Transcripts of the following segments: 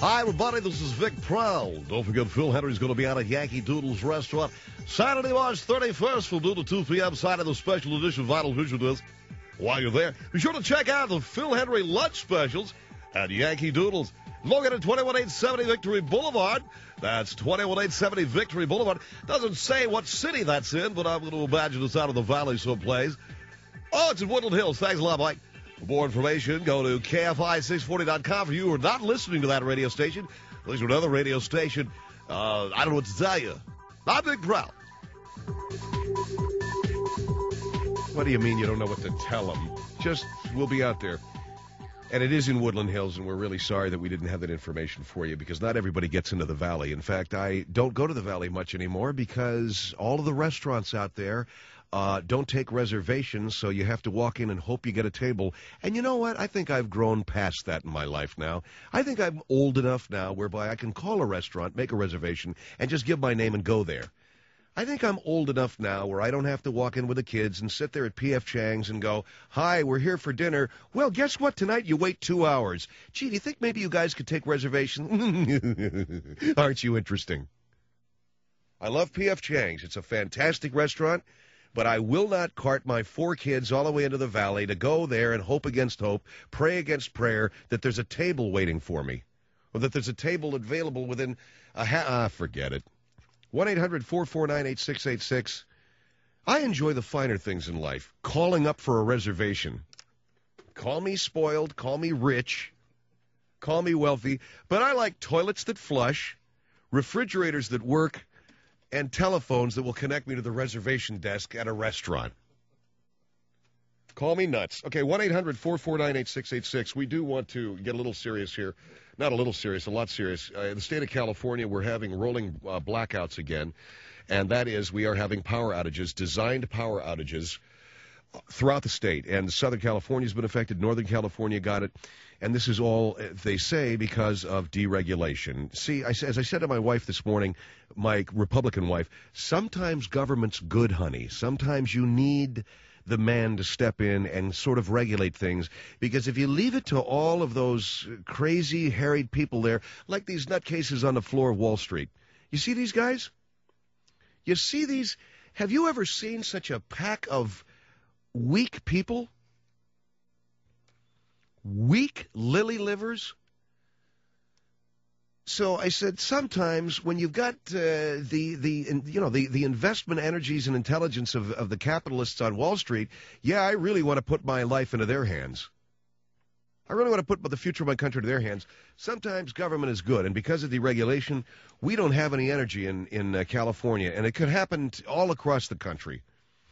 Hi, everybody. This is Vic Proud. Don't forget, Phil Henry's going to be out at Yankee Doodle's restaurant Saturday, March 31st from 2 to 2 p.m. Saturday, the special edition Vital Vision Disc. While you're there, be sure to check out the Phil Henry lunch specials at Yankee Doodle's. Located at 21870 Victory Boulevard. That's 21870 Victory Boulevard. Doesn't say what city that's in, but I'm going to imagine it's out of the valley someplace. Oh, it's in Woodland Hills. Thanks a lot, Mike. For more information, go to KFI640.com. For you who are not listening to that radio station, listen to another radio station. I don't know what to tell you. I'm Big Proud. What do you mean you don't know what to tell them? Just, we'll be out there. And it is in Woodland Hills, and we're really sorry that we didn't have that information for you, because not everybody gets into the valley. In fact, I don't go to the valley much anymore because all of the restaurants out there don't take reservations, so you have to walk in and hope you get a table. And you know what? I think I've grown past that in my life now. I think I'm old enough now whereby I can call a restaurant, make a reservation, and just give my name and go there. I think I'm old enough now where I don't have to walk in with the kids and sit there at P.F. Chang's and go, "Hi, we're here for dinner." "Well, guess what? Tonight you wait 2 hours. Gee, do you think maybe you guys could take reservations?" Aren't you interesting? I love P.F. Chang's. It's a fantastic restaurant, but I will not cart my 4 kids all the way into the valley to go there and hope against hope, pray against prayer that there's a table waiting for me, or that there's a table available within forget it. 1-800-449-8686. I enjoy the finer things in life. Calling up for a reservation. Call me spoiled, call me rich, call me wealthy, but I like toilets that flush, refrigerators that work, and telephones that will connect me to the reservation desk at a restaurant. Call me nuts. Okay, 1-800-449-8686. We do want to get a little serious here. Not a little serious, a lot serious. In the state of California, we're having rolling blackouts again, and that is we are having power outages, designed power outages throughout the state. And Southern California's been affected. Northern California got it. And this is all, they say, because of deregulation. See, as I said to my wife this morning, my Republican wife, sometimes government's good, honey. Sometimes you need the man to step in and sort of regulate things, because if you leave it to all of those crazy, harried people there, like these nutcases on the floor of Wall Street, you see these guys? You see these? Have you ever seen such a pack of weak people? Weak lily livers? So I said, sometimes when you've got the investment energies and intelligence of the capitalists on Wall Street, yeah, I really want to put my life into their hands. I really want to put the future of my country into their hands. Sometimes government is good, and because of deregulation, we don't have any energy in California, and it could happen all across the country.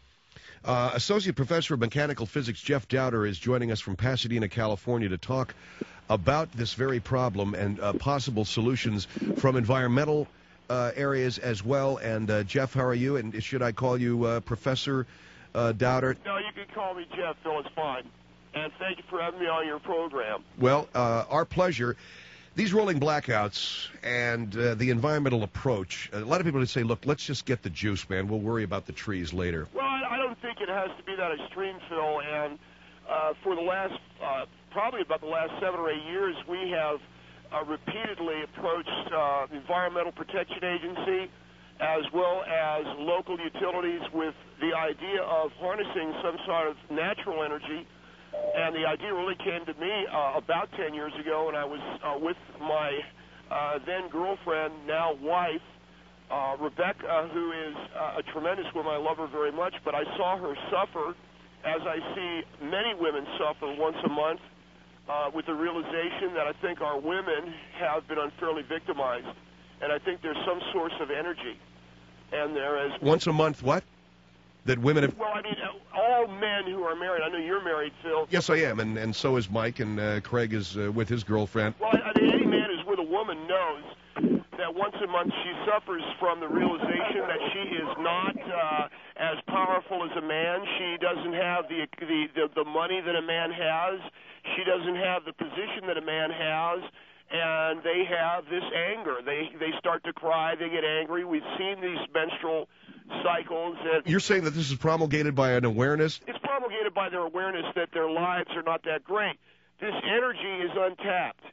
Associate Professor of Mechanical Physics Jeff Dowder is joining us from Pasadena, California, to talk about this very problem and possible solutions from environmental areas as well. And Jeff, how are you? And should I call you Professor Dowder? No, you can call me Jeff, Phil. It's fine. And thank you for having me on your program. Well, our pleasure. These rolling blackouts and the environmental approach, a lot of people would say, look, let's just get the juice, man. We'll worry about the trees later. Well, I don't think it has to be that extreme, Phil. And for the last, probably about the last 7 or 8 years, we have repeatedly approached the Environmental Protection Agency as well as local utilities with the idea of harnessing some sort of natural energy. And the idea really came to me about 10 years ago, and I was with my then-girlfriend, now wife, Rebecca, who is a tremendous woman. I love her very much, but I saw her suffer, as I see many women suffer once a month, with the realization that I think our women have been unfairly victimized. And I think there's some source of energy. And there is... Once a month, what? That women have... Well, I mean, all men who are married. I know you're married, Phil. Yes, I am, and so is Mike, and Craig is with his girlfriend. Well, I mean, any man who's with a woman knows that once a month she suffers from the realization that she is not as powerful as a man. She doesn't have the money that a man has. She doesn't have the position that a man has. And they have this anger. They start to cry. They get angry. We've seen these menstrual cycles. You're saying that this is promulgated by an awareness? It's promulgated by their awareness that their lives are not that great. This energy is untapped.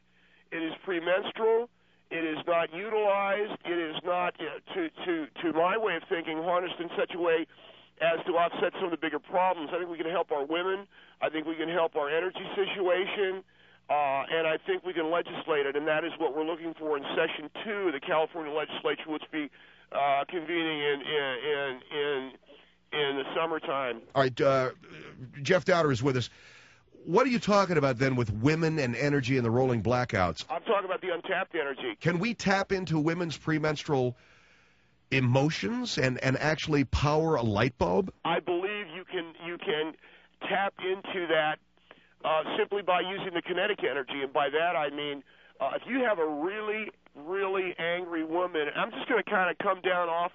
It is premenstrual. It is not utilized. It is not, to my way of thinking, harnessed in such a way as to offset some of the bigger problems. I think we can help our women. I think we can help our energy situation. And I think we can legislate it, and that is what we're looking for in Session 2 of the California Legislature, which will be convening in the summertime. All right, Jeff Dowder is with us. What are you talking about then with women and energy and the rolling blackouts? I'm talking about the untapped energy. Can we tap into women's premenstrual emotions and actually power a light bulb? I believe you can tap into that simply by using the kinetic energy, and by that I mean if you have a really, really angry woman, I'm just going to kind of come down out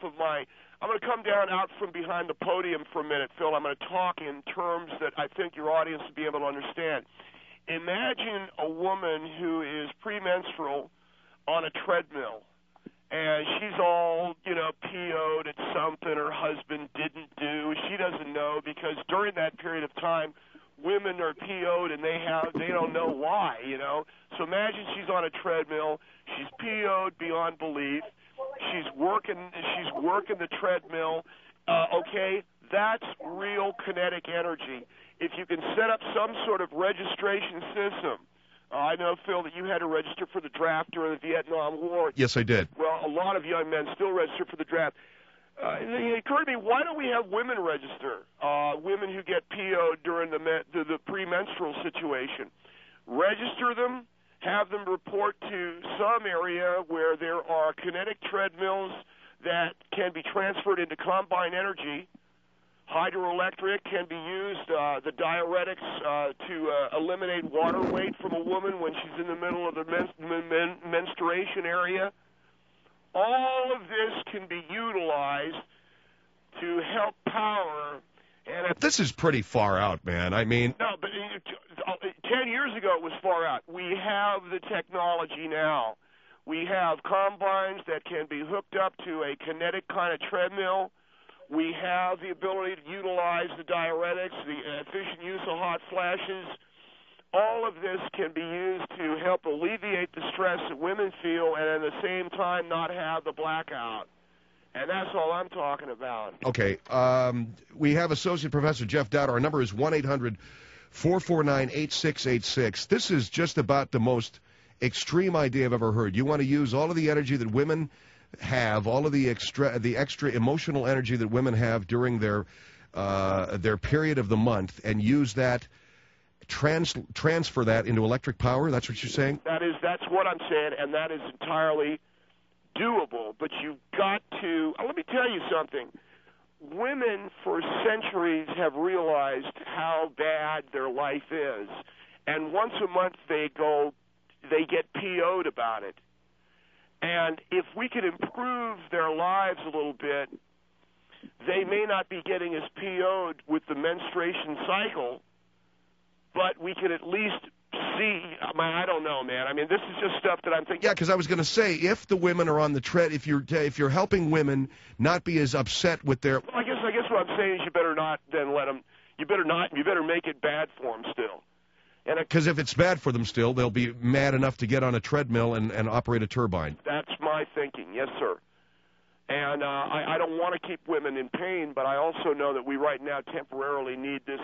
from behind the podium for a minute, Phil. I'm going to talk in terms that I think your audience will be able to understand. Imagine a woman who is premenstrual on a treadmill, and she's all, PO'd at something her husband didn't do. She doesn't know, because during that period of time, women are PO'd and they don't know why, So imagine she's on a treadmill, she's PO'd beyond belief, she's working the treadmill. Okay, that's real kinetic energy. If you can set up some sort of registration system, I know, Phil, that you had to register for the draft during the Vietnam War. Yes, I did. Well, a lot of young men still register for the draft. It occurred to me, why don't we have women register? Women who get PO'd during the premenstrual situation. Register them, have them report to some area where there are kinetic treadmills that can be transferred into combined energy. Hydroelectric can be used, the diuretics to eliminate water weight from a woman when she's in the middle of the menstruation area. All of this can be utilized to help power. And this is pretty far out, man. I mean, no, but 10 years ago it was far out. We have the technology now. We have combines that can be hooked up to a kinetic kind of treadmill. We have the ability to utilize the diuretics, the efficient use of hot flashes. All of this can be used to help alleviate the stress that women feel and at the same time not have the blackout. And that's all I'm talking about. Okay. We have Associate Professor Jeff Dowder. Our number is 1-800-449-8686. This is just about the most extreme idea I've ever heard. You want to use all of the energy that women have, all of the extra emotional energy that women have during their period of the month, and use that, transfer that into electric power. That's what you're saying? That's what I'm saying, and that is entirely doable. But you've got to. Let me tell you something. Women for centuries have realized how bad their life is, and once a month they get PO'd about it. And if we could improve their lives a little bit, they may not be getting as PO'd with the menstruation cycle, but we could at least see. I don't know, man. I mean, this is just stuff that I'm thinking. Yeah, because I was going to say, if the women are on the tread, if you're helping women not be as upset with their. Well, I guess what I'm saying is you better not then let them. You better make it bad for them still. Because if it's bad for them still, they'll be mad enough to get on a treadmill and operate a turbine. That's my thinking, yes, sir. And I don't want to keep women in pain, but I also know that we right now temporarily need this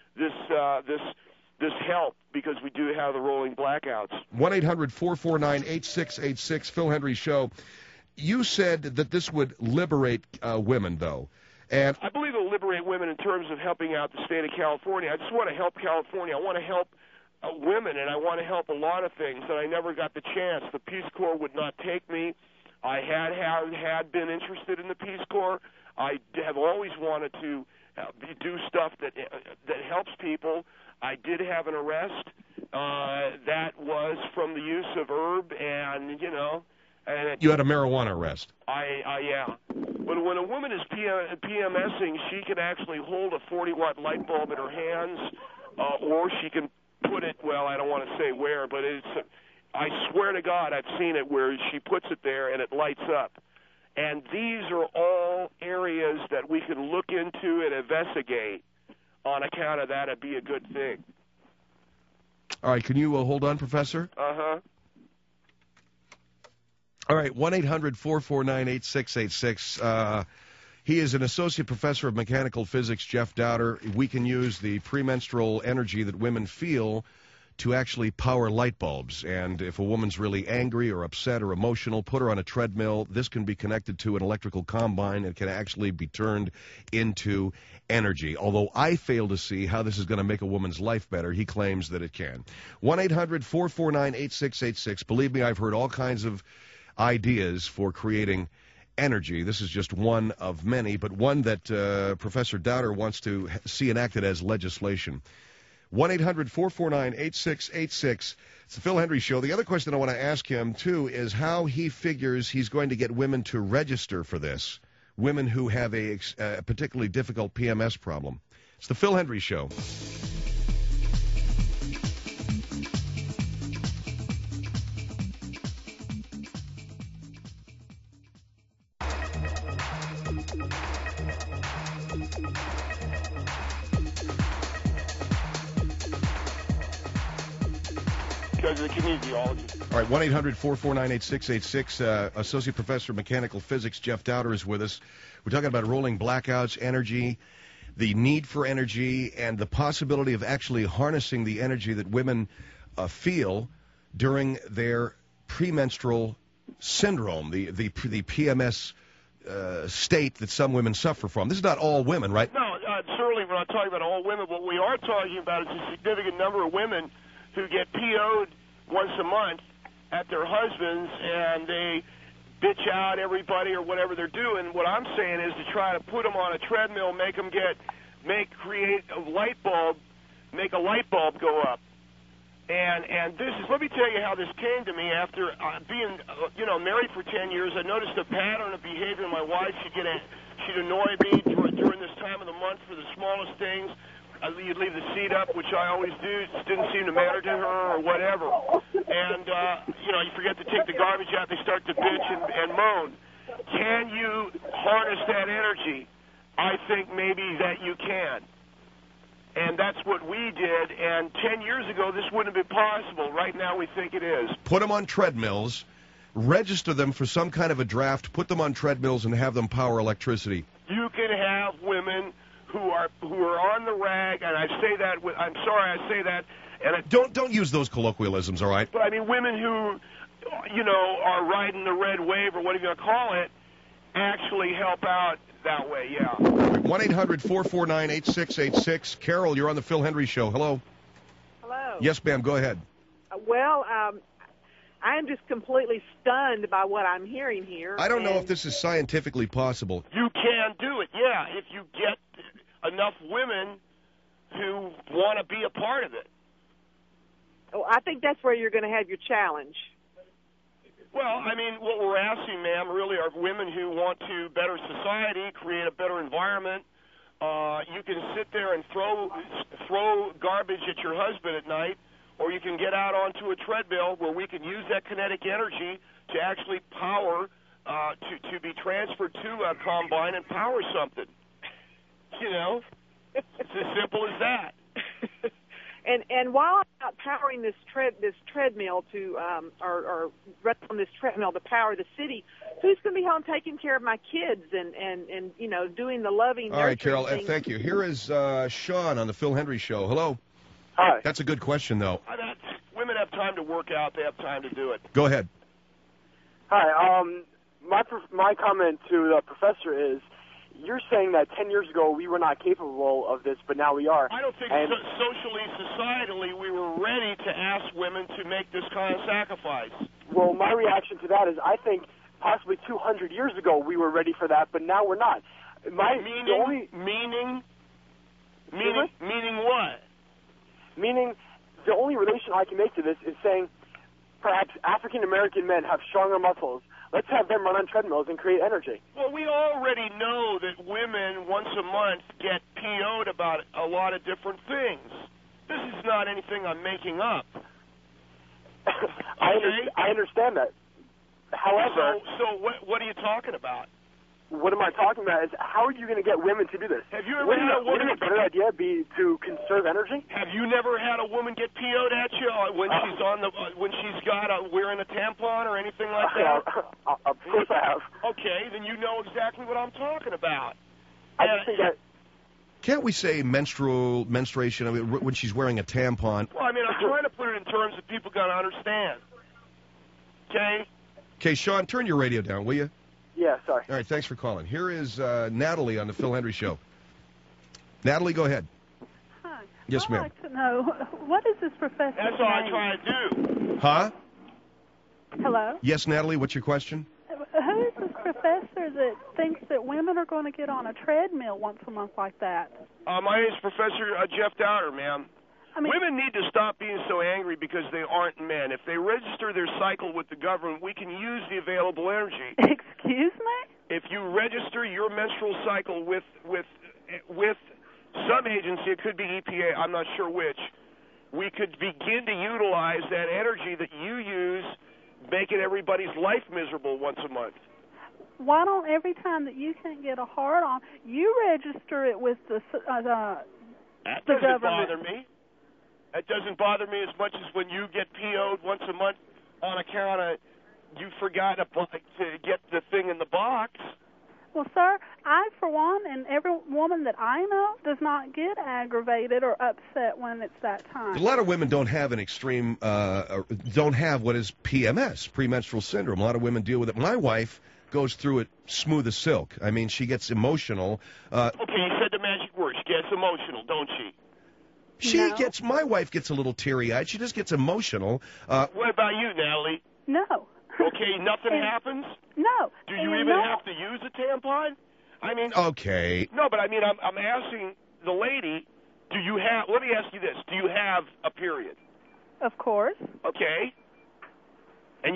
help because we do have the rolling blackouts. 1-800-449-8686, Phil Hendrie Show. You said that this would liberate women, though. And I believe it'll liberate women in terms of helping out the state of California. I just want to help California. I want to help women, and I want to help a lot of things that I never got the chance. The Peace Corps would not take me. I had been interested in the Peace Corps. I have always wanted to do stuff that helps people. I did have an arrest that was from the use of herb, and you had a marijuana arrest. Yeah. But when a woman is PMSing, she can actually hold a 40-watt light bulb in her hands, or she can put it, well, I don't want to say where, but I swear to God I've seen it where she puts it there and it lights up. And these are all areas that we can look into and investigate. On account of that, it'd be a good thing. All right, can you hold on, Professor? Uh-huh. All right, 1-800-449-8686. He is an associate professor of mechanical physics, Jeff Dowder. We can use the premenstrual energy that women feel to actually power light bulbs. And if a woman's really angry or upset or emotional, put her on a treadmill. This can be connected to an electrical combine and can actually be turned into energy. Although I fail to see how this is going to make a woman's life better, he claims that it can. 1-800-449-8686. Believe me, I've heard all kinds of ideas for creating energy. This is just one of many, but one that Professor Dowder wants to see enacted as legislation. 1-800-449-8686. It's the Phil Hendry Show. The other question I want to ask him, too, is how he figures he's going to get women to register for this, women who have a particularly difficult PMS problem. It's the Phil Hendry Show. Because of the kinesiology. All right, 1-800-449-8686. Associate Professor of Mechanical Physics Jeff Dowder is with us. We're talking about rolling blackouts, energy, the need for energy, and the possibility of actually harnessing the energy that women feel during their premenstrual syndrome, the PMS state that some women suffer from. This is not all women, right? No, certainly we're not talking about all women. What we are talking about is a significant number of women who get PO'd once a month at their husbands, and they bitch out everybody or whatever they're doing. What I'm saying is to try to put them on a treadmill, create a light bulb, make a light bulb go up. And this is, let me tell you how this came to me after being, married for 10 years. I noticed a pattern of behavior in my wife. She'd annoy me during this time of the month for the smallest things. You'd leave the seat up, which I always do. It didn't seem to matter to her or whatever. And, you forget to take the garbage out. They start to bitch and moan. Can you harness that energy? I think maybe that you can. And that's what we did. And 10 years ago, this wouldn't have been possible. Right now, we think it is. Put them on treadmills, register them for some kind of a draft, put them on treadmills, and have them power electricity. You can have women who are on the rag, and I say that. I'm sorry, I say that. And don't use those colloquialisms, all right? But I mean, women who, are riding the red wave or whatever you want to call it, actually help out that way. Yeah. 1-800-449-8686. Carol, you're on the Phil Hendry Show. Hello. Hello. Yes, ma'am. Go ahead. Well, I am just completely stunned by what I'm hearing here. I don't know if this is scientifically possible. You can do it, yeah, if you get enough women who want to be a part of it. Oh, I think that's where you're going to have your challenge. Well, I mean, what we're asking, ma'am, really are women who want to better society, create a better environment. You can sit there and throw garbage at your husband at night, or you can get out onto a treadmill where we can use that kinetic energy to actually power, to be transferred to a combine and power something. It's as simple as that. And while I'm not powering this treadmill to or running on this treadmill to power the city, who's going to be home taking care of my kids and doing the loving? All right, Carol, thank you. Here is Sean on the Phil Hendry Show. Hello. Hi. That's a good question, though. Women have time to work out. They have time to do it. Go ahead. Hi. My comment to the professor is, you're saying that 10 years ago we were not capable of this, but now we are. I don't think socially, societally, we were ready to ask women to make this kind of sacrifice. Well, my reaction to that is I think possibly 200 years ago we were ready for that, but now we're not. Meaning what? Meaning the only relation I can make to this is saying perhaps African-American men have stronger muscles. Let's have them run on treadmills and create energy. Well, we already know that women once a month get PO'd about a lot of different things. This is not anything I'm making up. I understand that. However... So what are you talking about? what am I talking about is how are you going to get women to do this? Have you ever Wouldn't had a woman? a better idea be to conserve energy? Have you never had a woman get PO'd at you when she's on the when she's got wearing a tampon or anything like that? Of course I have. Okay, then you know exactly what I'm talking about. I just think that. Can't we say menstruation? I mean, when she's wearing a tampon. Well, I mean, I'm trying to put it in terms that people got to understand. Okay? Okay, Sean, turn your radio down, will you? Yeah, sorry. All right, thanks for calling. Here is Natalie on the Phil Hendry Show. Natalie, go ahead. Hi. Yes, I'd ma'am. like to know, what is this professor's That's all I name? try to do. Huh? Hello? Yes, Natalie, what's your question? Who is this professor that thinks that women are going to get on a treadmill once a month like that? My name is Professor Jeff Dowder, ma'am. I mean, Women need to stop being so angry because they aren't men. If they register their cycle with the government, we can use the available energy. excuse me? If you register your menstrual cycle with some agency, it could be EPA, I'm not sure which, we could begin to utilize that energy that you use, making everybody's life miserable once a month. Why don't every time that you can't get a hard on, you register it with the That the doesn't government? bother me. That doesn't bother me as much as when you get PO'd once a month on account of you forgot to get the thing in the box. Well, sir, I, for one, and every woman that I know does not get aggravated or upset when it's that time. A lot of women don't have an extreme, don't have what is PMS, premenstrual syndrome. A lot of women deal with it. My wife goes through it smooth as silk. I mean, she gets emotional. Okay, you said the magic word. She gets emotional, don't she? No. My wife gets a little teary-eyed. She just gets emotional. What about you, Natalie? No. Okay, nothing happens? No. Do you And even no, have to use a tampon? I mean, Okay. no, but I mean, I'm asking the lady, do you have, let me ask you this, do you have a period? Of course. Okay. And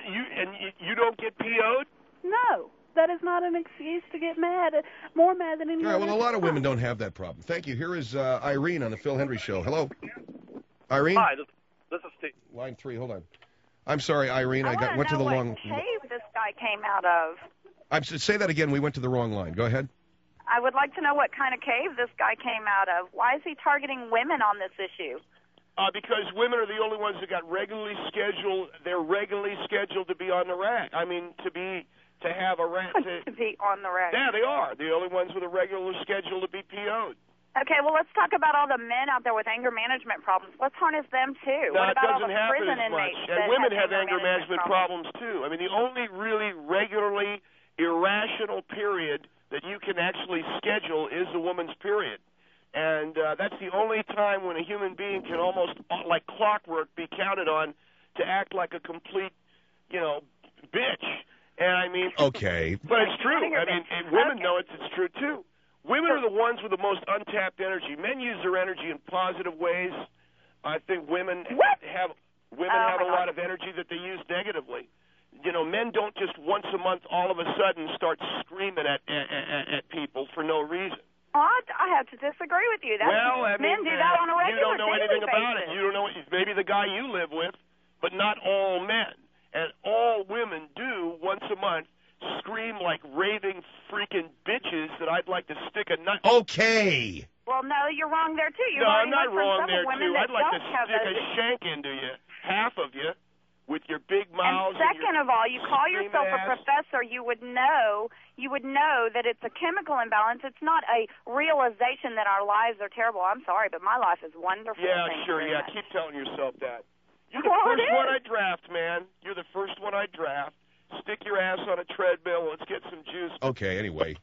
you don't get PO'd? No. That is not an excuse to get mad, more mad than All anyone right, well, a else. lot of women don't have that problem. Thank you. Here is Irene on the Phil Hendry Show. Hello? Irene? Hi, this is Steve. Line 3, hold on. I'm sorry, Irene. I went to the what wrong... cave this guy came out of. Say that again. We went to the wrong line. Go ahead. I would like to know what kind of cave this guy came out of. Why is he targeting women on this issue? Because women are the only ones that got regularly scheduled. They're regularly scheduled to be on the rack. I mean, to have a rack. To be on the rack. Yeah, they are. The only ones with a regular schedule to be PO'd. Okay, well, let's talk about all the men out there with anger management problems. Let's harness them, too. No, what it about all doesn't the happen prison as much. inmates And that women have anger management problems? problems, too. I mean, the only really regularly irrational period that you can actually schedule is the woman's period. And that's the only time when a human being can almost, like clockwork, be counted on to act like a complete, bitch. And I mean, Okay. but it's true. I mean, and women know it's true too. Women are the ones with the most untapped energy. Men use their energy in positive ways. I think women have a lot of energy that they use negatively. Men don't just once a month all of a sudden start screaming at people for no reason. I have to disagree with you. Men do that on a regular, you don't know anything daily about basis. it. You don't know maybe the guy you live with, but not all men. And all women do once a month scream like raving freaking bitches that I'd like to stick a nut. Okay. Well, no, you're wrong there, too. No, I'm not wrong there, women too. that I'd like to don't have stick a those. shank into you, half of you, with your big mouths. And second of all, you call screaming yourself a ass. professor, you would know that it's a chemical imbalance. It's not a realization that our lives are terrible. I'm sorry, but my life is wonderful. Yeah, Thank you sure, very yeah. much. Keep telling yourself that. You're the Well, it first one is. I draft, man. You're the first one I draft. Stick your ass on a treadmill. Let's get some juice. Okay, anyway.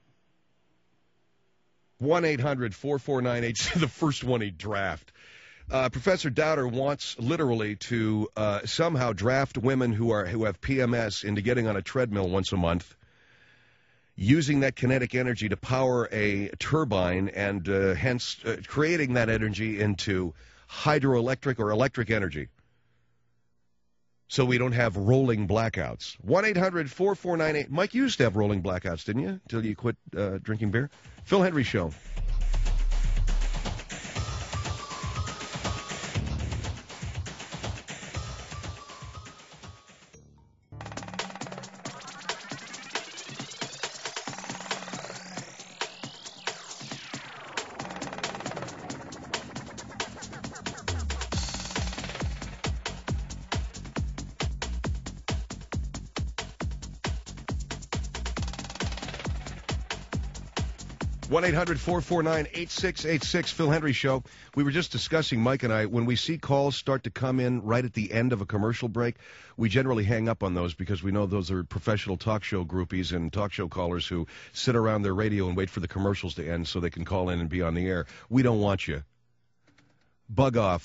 1-800-449-H, the first one he draft. Professor Dowder wants literally to somehow draft women who have PMS into getting on a treadmill once a month, using that kinetic energy to power a turbine and hence creating that energy into hydroelectric or electric energy. So we don't have rolling blackouts. 1-800-4498. Mike, you used to have rolling blackouts, didn't you? Until you quit drinking beer? Phil Hendry Show. 1-800-449-8686, Phil Hendry Show. We were just discussing, Mike and I, when we see calls start to come in right at the end of a commercial break, we generally hang up on those because we know those are professional talk show groupies and talk show callers who sit around their radio and wait for the commercials to end so they can call in and be on the air. We don't want you. Bug off.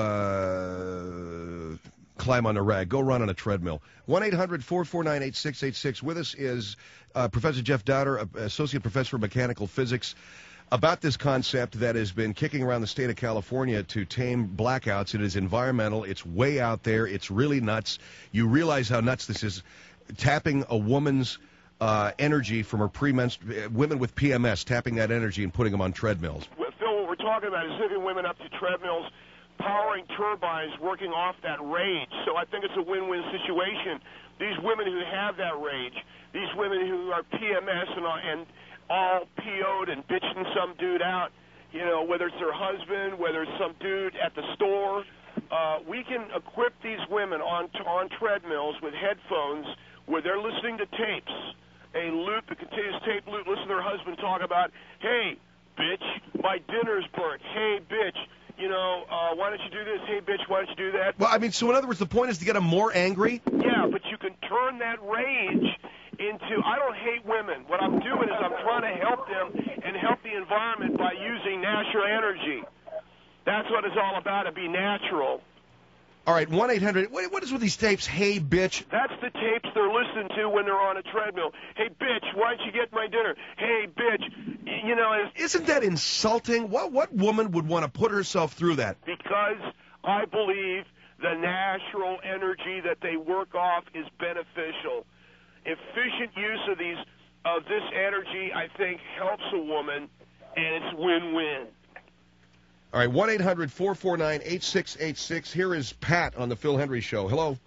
Go climb on a rag. Go run on a treadmill. 1-800-449-8686. With us is Professor Jeff Dowder, Associate Professor of Mechanical Physics, about this concept that has been kicking around the state of California to tame blackouts. It is environmental. It's way out there. It's really nuts. You realize how nuts this is. Tapping a woman's energy from her women with PMS, tapping that energy and putting them on treadmills. Well, Phil, what we're talking about is hooking women up to treadmills, powering turbines, working off that rage. So I think it's a win-win situation. These women who have that rage, these women who are PMS and all PO'd and bitching some dude out, you know, whether it's their husband, whether it's some dude at the store, we can equip these women on treadmills with headphones where they're listening to tapes, a loop, a continuous tape loop, listen to their husband talk about, hey, bitch, my dinner's burnt. Hey, bitch, you know, why don't you do this? Hey, bitch, why don't you do that? Well, I mean, so in other words, the point is to get them more angry? Yeah, but you can turn that rage into, I don't hate women. What I'm doing is I'm trying to help them and help the environment by using natural energy. That's what it's all about, to be natural. All right, 1-800, what is with these tapes? Hey, bitch. That's the tapes they're listening to when they're on a treadmill. Hey, bitch, why don't you get my dinner? Hey, bitch, you know. Isn't that insulting? What woman would want to put herself through that? Because I believe the natural energy that they work off is beneficial. Efficient use of this energy, I think, helps a woman, and it's win-win. All right, 1-800-449-8686. Here is Pat on the Phil Hendry Show. Hello?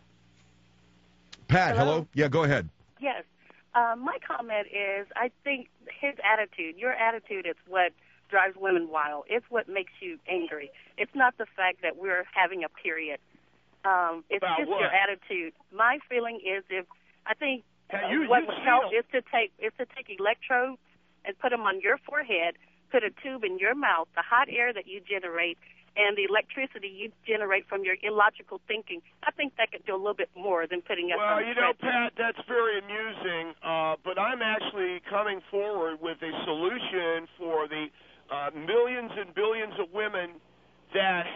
Pat, hello? Yeah, go ahead. Yes. My comment is I think his attitude, your attitude, is what drives women wild. It's what makes you angry. It's not the fact that we're having a period. It's About just what? your attitude. My feeling is what would you've help seen is to take electrodes and put them on your forehead, put a tube in your mouth, the hot air that you generate, and the electricity you generate from your illogical thinking. I think that could do a little bit more than putting us on Well, the you know, treadmill. Pat, that's very amusing, but I'm actually coming forward with a solution for the millions and billions of women that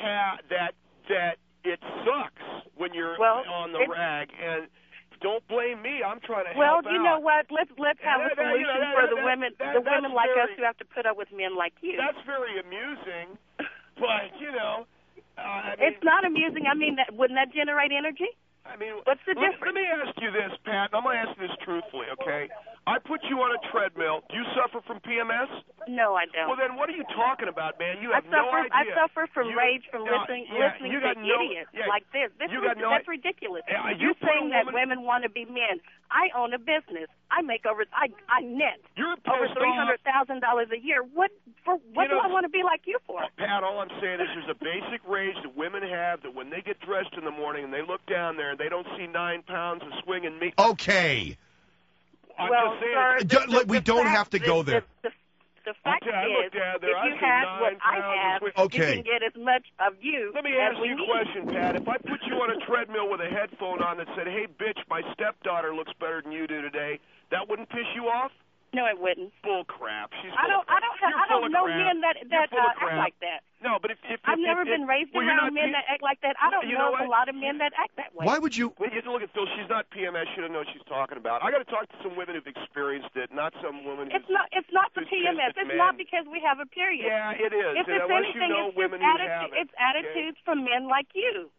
it sucks when you're on the rag. And don't blame me. I'm trying to help out. Well, you know what? Let's have a solution for the women like us who have to put up with men like you. That's very amusing, but you know, I mean, it's not amusing. I mean, wouldn't that generate energy? I mean, what's the let difference? me ask you this, Pat. I'm going to ask you this truthfully, okay? I put you on a treadmill. Do you suffer from PMS? No, I don't. Well, then what are you talking about, man? You have no idea. I suffer from rage from listening to idiots like this. That's ridiculous. You're saying that women want to be men. I own a business. I make over. I net over $300,000 a year. What do I want to be like you for? Pat, all I'm saying is there's a basic rage that women have that when they get dressed in the morning and they look down there and they don't see 9 pounds of swinging meat. Okay. Well, sir, we don't have to go there. The fact is, if you have what I have, you can get as much of you. Let me ask you a question, Pat. If I put you on a treadmill with a headphone on that said, "Hey, bitch, my stepdaughter looks better than you do today," that wouldn't piss you off? No, it wouldn't. Bull crap. I don't know men that act like that. No, but if I've never been raised around men that act like that. I don't know a lot of men that act that way. Why would you? Well, you have to look at Phil. She's not PMS. She doesn't know what she's talking about. I got to talk to some women who've experienced it, not some women. It's not the PMS. It's not because we have a period. Yeah, it is. If it's anything, it's attitudes from men like you.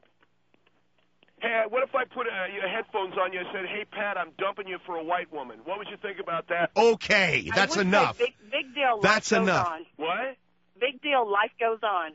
Hey, what if I put headphones on you and said, "Hey, Pat, I'm dumping you for a white woman"? What would you think about that? Okay, that's enough. Big deal. That's enough. On. What? Big deal. Life goes on.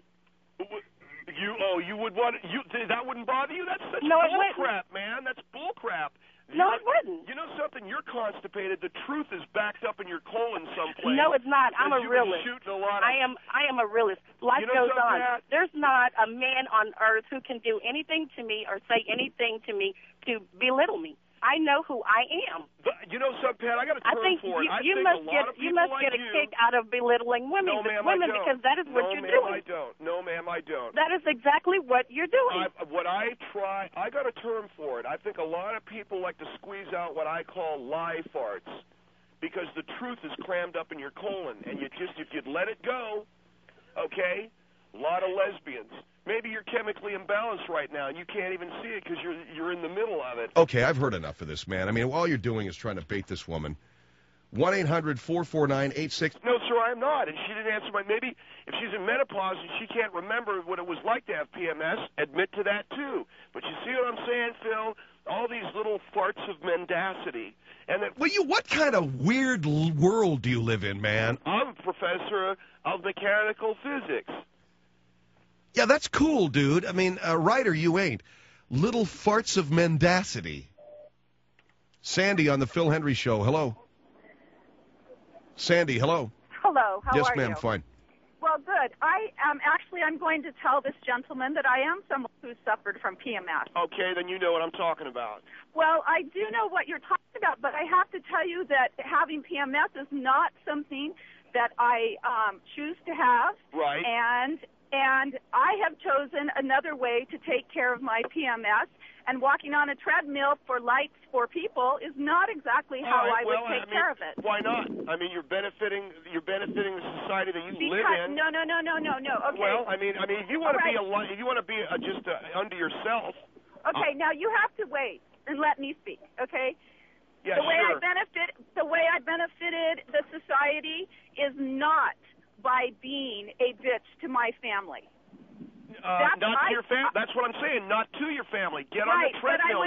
You would want that wouldn't bother you? That's such bull crap, man. That's bull crap. No, it wouldn't. You know something? You're constipated. The truth is backed up in your colon someplace. No, it's not. I'm a realist. I am a realist. Life goes on. There's not a man on earth who can do anything to me or say anything to me to belittle me. I know who I am. But, you know something, Pat? I got a term for it. You must get a kick out of belittling women, because that is what you're doing. No, ma'am, I don't. That is exactly what you're doing. I got a term for it. I think a lot of people like to squeeze out what I call lie farts, because the truth is crammed up in your colon, and if you'd let it go, okay, a lot of lesbians. Maybe you're chemically imbalanced right now, and you can't even see it because you're in the middle of it. Okay, I've heard enough of this, man. I mean, all you're doing is trying to bait this woman. 1-800-449-86... No, sir, I'm not, and she didn't answer maybe if she's in menopause and she can't remember what it was like to have PMS, admit to that, too. But you see what I'm saying, Phil? All these little farts of mendacity. What kind of weird world do you live in, man? I'm a professor of mechanical physics. Yeah, that's cool, dude. I mean, right or you ain't. Little farts of mendacity. Sandy on the Phil Hendry Show. Hello. Sandy, hello. Hello. How are you? Yes, ma'am. Fine. Well, good. I'm going to tell this gentleman that I am someone who suffered from PMS. Okay, then you know what I'm talking about. Well, I do know what you're talking about, but I have to tell you that having PMS is not something that I choose to have. Right. And I have chosen another way to take care of my PMS, and walking on a treadmill for lights for people is not exactly how I would take care of it. Why not? I mean, you're benefiting the society that you live in. No. Okay. Well, I mean, if you want to be just unto yourself. Okay, now you have to wait and let me speak. Okay. Yeah, the way I benefited the society is not by being a bitch to my family. Not to your family. That's what I'm saying. Not to your family. Get on the treadmill.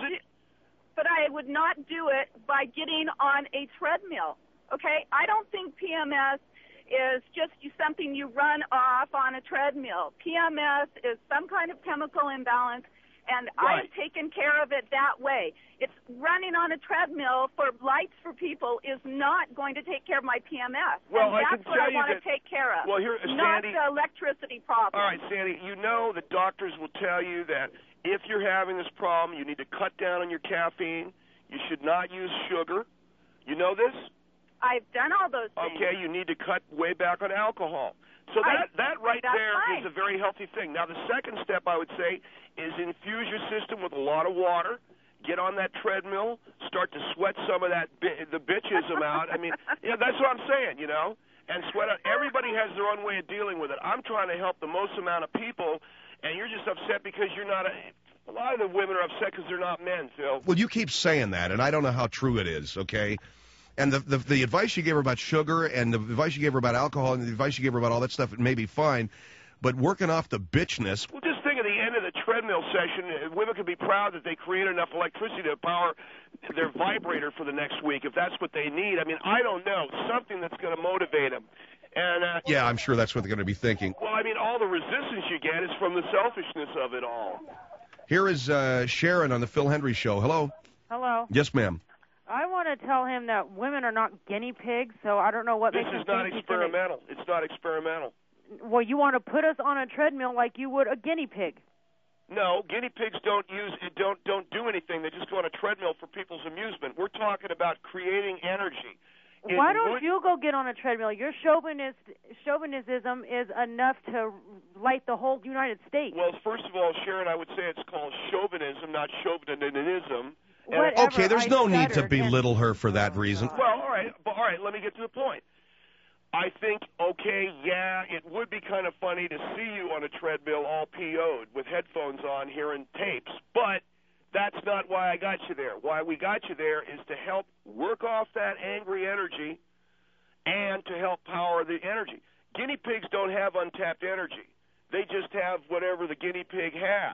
But I would not do it by getting on a treadmill. Okay? I don't think PMS is just something you run off on a treadmill. PMS is some kind of chemical imbalance, and I've taken care of it that way. It's running on a treadmill for lights for people is not going to take care of my PMS. Well, and that's what I want to take care of. Well, here, not Sandy, the electricity problem. All right, Sandy, you know that doctors will tell you that if you're having this problem, you need to cut down on your caffeine. You should not use sugar. You know this? I've done all those things. Okay, you need to cut way back on alcohol. So that right there is a very healthy thing. Now, the second step, I would say, is infuse your system with a lot of water. Get on that treadmill. Start to sweat some of the bitchism out. I mean, that's what I'm saying, and sweat out. Everybody has their own way of dealing with it. I'm trying to help the most amount of people, and you're just upset because you're not a lot of the women are upset because they're not men, Phil. Well, you keep saying that, and I don't know how true it is, okay? And the advice you gave her about sugar and the advice you gave her about alcohol and the advice you gave her about all that stuff, it may be fine, but working off the bitchness. Well, just think of the end of the treadmill session. Women can be proud that they created enough electricity to power their vibrator for the next week, if that's what they need. I mean, I don't know. Something that's going to motivate them. And yeah, I'm sure that's what they're going to be thinking. Well, I mean, all the resistance you get is from the selfishness of it all. Here is Sharon on the Phil Hendry Show. Hello. Hello. Yes, ma'am. I want to tell him that women are not guinea pigs, so I don't know what makes him think. This is not experimental. It's not experimental. Well, you want to put us on a treadmill like you would a guinea pig. No, guinea pigs don't do anything. They just go on a treadmill for people's amusement. We're talking about creating energy. Why don't you go get on a treadmill? Your chauvinism is enough to light the whole United States. Well, first of all, Sharon, I would say it's called chauvinism, not chauvinism. Whatever, okay, there's no need to belittle her for that reason. Well, all right, let me get to the point. I think, it would be kind of funny to see you on a treadmill all PO'd with headphones on hearing tapes, but that's not why I got you there. Why we got you there is to help work off that angry energy and to help power the energy. Guinea pigs don't have untapped energy. They just have whatever the guinea pig has.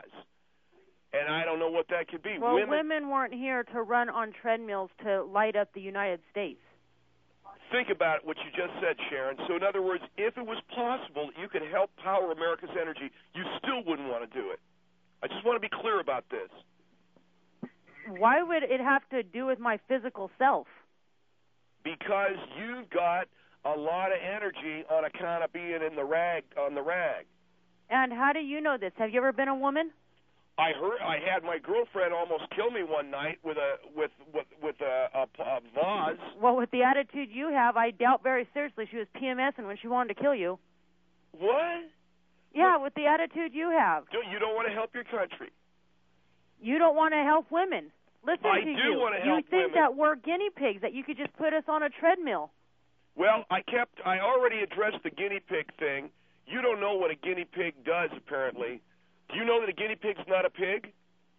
And I don't know what that could be. Well, women weren't here to run on treadmills to light up the United States. Think about what you just said, Sharon. So, in other words, if it was possible that you could help power America's energy, you still wouldn't want to do it. I just want to be clear about this. Why would it have to do with my physical self? Because you've got a lot of energy on account of being on the rag. And how do you know this? Have you ever been a woman? I had my girlfriend almost kill me one night with a vase. Well, with the attitude you have, I doubt very seriously she was PMSing when she wanted to kill you. What? Yeah, with the attitude you have. You don't want to help your country. You don't want to help women. Listen to you. I do want to help women. You think that we're guinea pigs, that you could just put us on a treadmill. Well, I already addressed the guinea pig thing. You don't know what a guinea pig does, apparently. Do you know that a guinea pig's not a pig?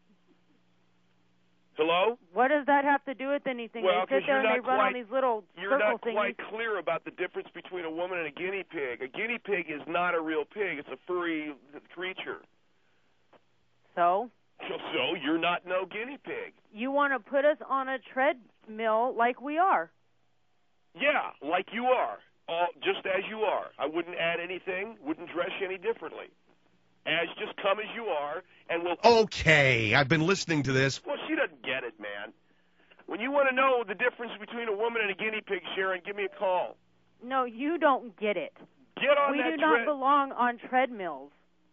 Hello? What does that have to do with anything? Well, they sit there and they run on these little You're not thingies. quite clear about the difference between a woman and a guinea pig. A guinea pig is not a real pig. It's a furry creature. So you're not no guinea pig. You want to put us on a treadmill like we are. Yeah, like you are. Just as you are. I wouldn't add anything, wouldn't dress you any differently. Just come as you are, and we'll... Okay, I've been listening to this. Well, she doesn't get it, man. When you want to know the difference between a woman and a guinea pig, Sharon, give me a call. No, you don't get it. Get on we that do not belong on treadmills.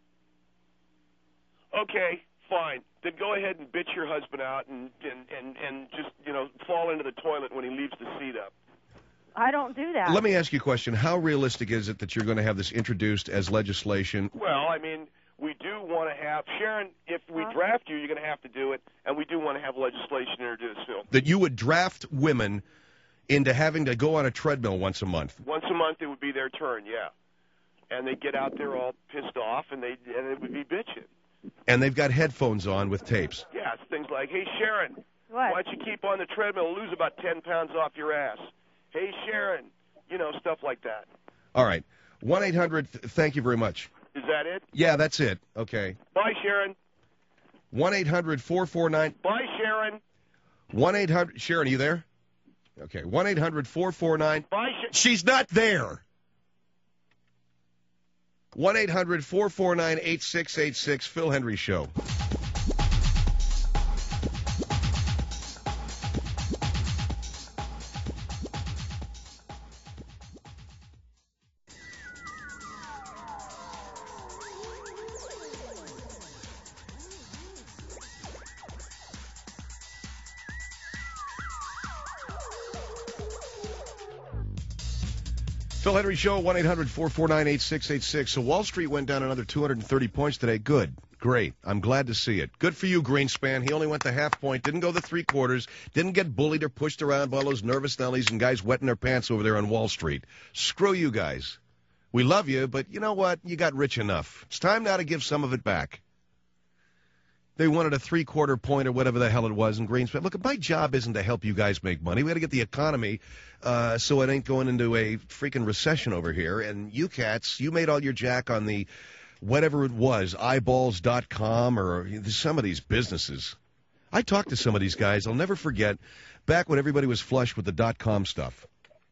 Okay, fine. Then go ahead and bitch your husband out and just, fall into the toilet when he leaves the seat up. I don't do that. Let me ask you a question. How realistic is it that you're going to have this introduced as legislation? Well, I mean, we do want to have, Sharon, if we draft you, you're going to have to do it, and we do want to have legislation introduced, Phil. That you would draft women into having to go on a treadmill once a month? Once a month, it would be their turn, yeah. And they'd get out there all pissed off, and it would be bitching. And they've got headphones on with tapes. Yeah, it's things like, hey, Sharon, why don't you keep on the treadmill and lose about 10 pounds off your ass? Hey, Sharon, stuff like that. All right. 1-800, thank you very much. Is that it? Yeah, that's it. Okay. Bye, Sharon. 1-800-449. Bye, Sharon. 1-800, Sharon, are you there? Okay. 1-800-449. Bye, Sharon. She's not there. 1-800-449-8686, Phil Hendrie Show. Phil Hendrie Show, 1-800-449-8686. So Wall Street went down another 230 points today. Good. Great. I'm glad to see it. Good for you, Greenspan. He only went the half point, didn't go the three-quarters, didn't get bullied or pushed around by all those nervous Nellies and guys wetting their pants over there on Wall Street. Screw you guys. We love you, but you know what? You got rich enough. It's time now to give some of it back. They wanted a three-quarter point or whatever the hell it was in Greenspan. Look, my job isn't to help you guys make money. We got to get the economy so it ain't going into a freaking recession over here. And you cats, you made all your jack on the whatever it was, eyeballs.com or some of these businesses. I talked to some of these guys. I'll never forget back when everybody was flush with the .com stuff.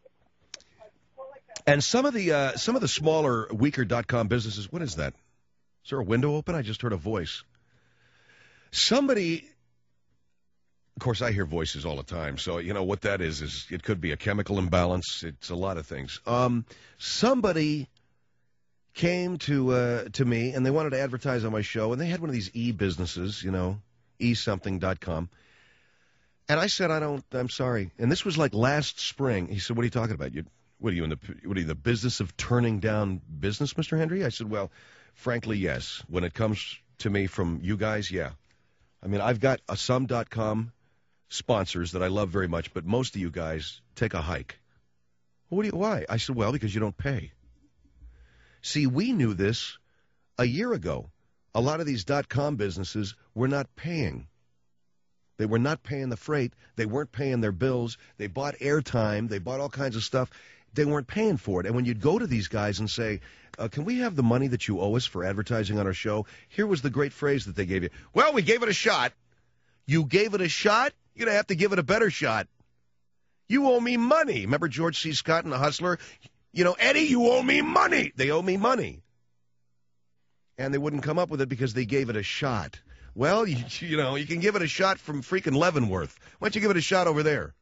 And some of the smaller, weaker .com businesses, what is that? Is there a window open? I just heard a voice. Somebody, of course, I hear voices all the time, so you know what that is it could be a chemical imbalance. It's a lot of things. Somebody came to me, and they wanted to advertise on my show, and they had one of these e-businesses, e-something.com. And I said, I'm sorry. And this was like last spring. He said, what are you talking about? What are you in the business of turning down business, Mr. Hendrie? I said, well, frankly, yes. When it comes to me from you guys, yeah. I mean, I've got some .com sponsors that I love very much, but most of you guys take a hike. Well, why? I said, well, because you don't pay. See, we knew this a year ago. A lot of these .com businesses were not paying. They were not paying the freight. They weren't paying their bills. They bought airtime. They bought all kinds of stuff. They weren't paying for it. And when you'd go to these guys and say, can we have the money that you owe us for advertising on our show? Here was the great phrase that they gave you. Well, we gave it a shot. You gave it a shot? You're going to have to give it a better shot. You owe me money. Remember George C. Scott and The Hustler? Eddie, you owe me money. They owe me money. And they wouldn't come up with it because they gave it a shot. Well, you can give it a shot from freaking Leavenworth. Why don't you give it a shot over there?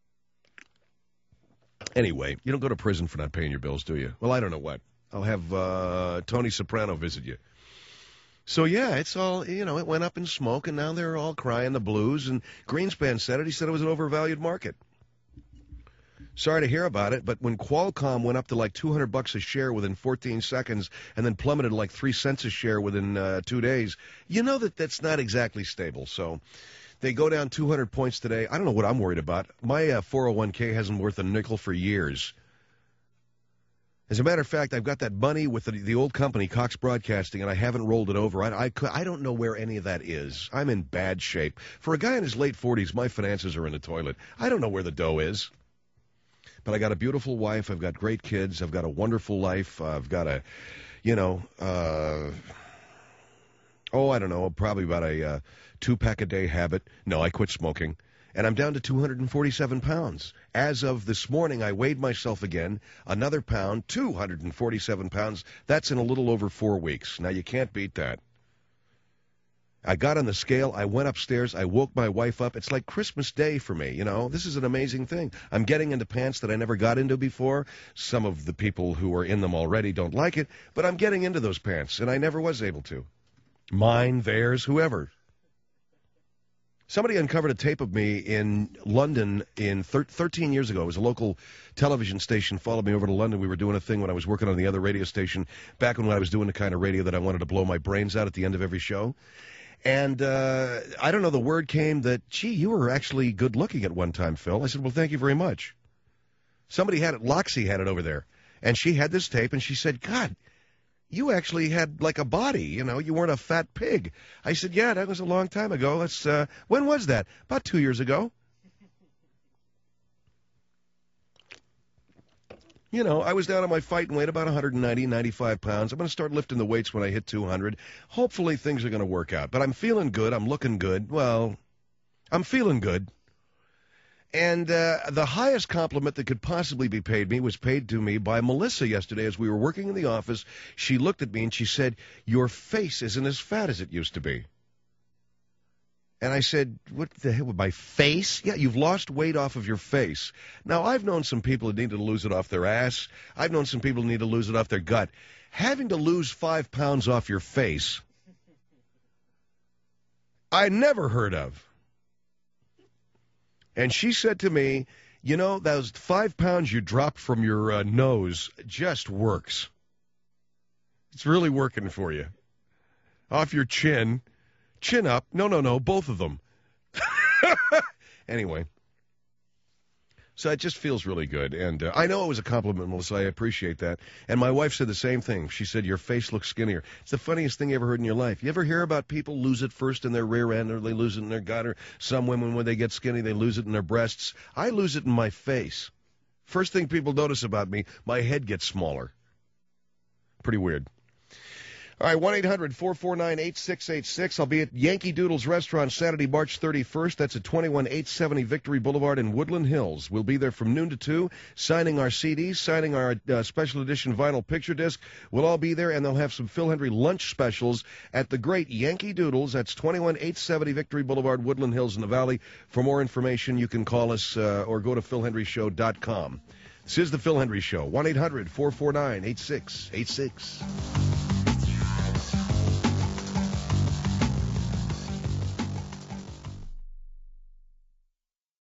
Anyway, you don't go to prison for not paying your bills, do you? Well, I don't know what. I'll have Tony Soprano visit you. So, yeah, it's all, it went up in smoke, and now they're all crying the blues. And Greenspan said it. He said it was an overvalued market. Sorry to hear about it, but when Qualcomm went up to like $200 a share within 14 seconds and then plummeted to like 3 cents a share within 2 days, that's not exactly stable. So they go down 200 points today. I don't know what I'm worried about. My 401k hasn't worth a nickel for years. As a matter of fact, I've got that money with the old company, Cox Broadcasting, and I haven't rolled it over. I don't know where any of that is. I'm in bad shape. For a guy in his late 40s, my finances are in the toilet. I don't know where the dough is. But I got a beautiful wife. I've got great kids. I've got a wonderful life. I've got a, I don't know, probably about a 2-pack-a-day habit. No, I quit smoking. And I'm down to 247 pounds. As of this morning, I weighed myself again, another pound, 247 pounds. That's in a little over 4 weeks. Now, you can't beat that. I got on the scale. I went upstairs. I woke my wife up. It's like Christmas Day for me, This is an amazing thing. I'm getting into pants that I never got into before. Some of the people who are in them already don't like it, but I'm getting into those pants, and I never was able to. Mine, theirs, whoever. Somebody uncovered a tape of me in London 13 years ago. It was a local television station followed me over to London. We were doing a thing when I was working on the other radio station, back when I was doing the kind of radio that I wanted to blow my brains out at the end of every show. And I don't know, the word came that, gee, you were actually good looking at one time, Phil. I said, well, thank you very much. Somebody had it, Loxy had it over there. And she had this tape, and she said, God, you actually had like a body, you weren't a fat pig. I said, yeah, that was a long time ago. When was that? About 2 years ago. I was down on my fighting weight, about 190, 95 pounds. I'm going to start lifting the weights when I hit 200. Hopefully things are going to work out. But I'm feeling good. I'm looking good. Well, I'm feeling good. And the highest compliment that could possibly be paid me was paid to me by Melissa yesterday as we were working in the office. She looked at me and she said, your face isn't as fat as it used to be. And I said, what the hell with my face? Yeah, you've lost weight off of your face. Now, I've known some people that need to lose it off their ass. I've known some people that need to lose it off their gut. Having to lose 5 pounds off your face, I never heard of. And she said to me, those 5 pounds you dropped from your nose just works. It's really working for you. Off your chin. Chin up. No, both of them. Anyway. So it just feels really good. And I know it was a compliment, Melissa. I appreciate that. And my wife said the same thing. She said, your face looks skinnier. It's the funniest thing you ever heard in your life. You ever hear about people lose it first in their rear end, or they lose it in their gut, or some women, when they get skinny, they lose it in their breasts? I lose it in my face. First thing people notice about me, my head gets smaller. Pretty weird. All right, 1-800-449-8686. I'll be at Yankee Doodle's Restaurant Saturday, March 31st. That's at 21870 Victory Boulevard in Woodland Hills. We'll be there from noon to 2, signing our CDs, signing our special edition vinyl picture disc. We'll all be there, and they'll have some Phil Hendrie lunch specials at the great Yankee Doodle's. That's 21870 Victory Boulevard, Woodland Hills in the Valley. For more information, you can call us or go to philhendrieshow.com. This is the Phil Hendrie Show, 1-800-449-8686.